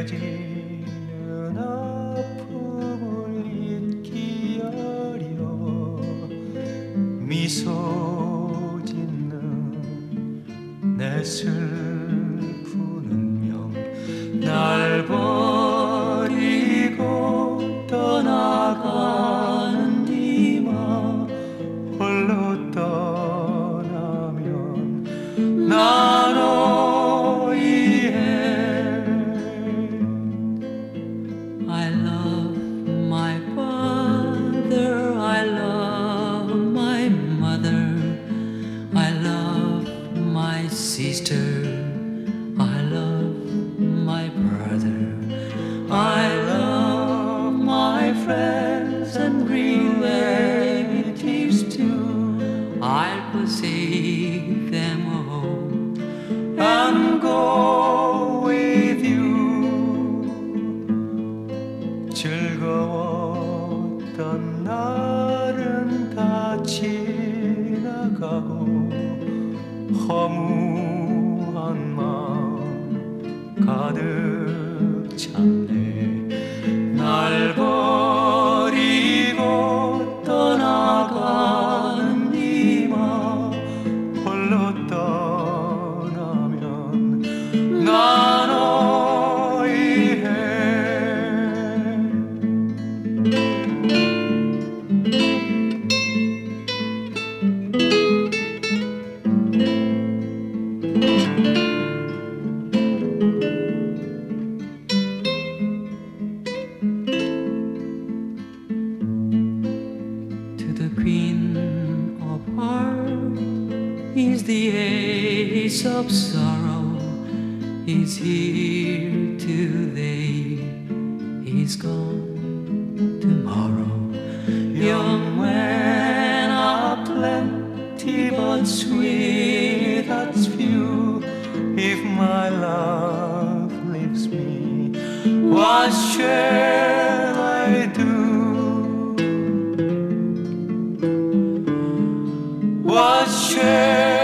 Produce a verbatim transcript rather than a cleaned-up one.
느껴지는 아픔을 잊기 어려 미소 짓는 내 슬픈 운명 날 버리고 떠나가는 니마 홀로 떠나면 나 너희의 I love my father, I love my mother, I love my sister, I love my brother, I love my friends and relatives too. I'll forsake them all and go with you. 즐거웠던 날은 다 지나가고 허무한 마음 가득 찼네. 날 버리고 떠나가는 니마 홀로 떠나면 나 너희의 To the Queen of Hearts is the Ace of Sorrow. He's here today, he's gone tomorrow. Young men are plenty, but sweethearts few. If my love leaves me, what shall I do? What shall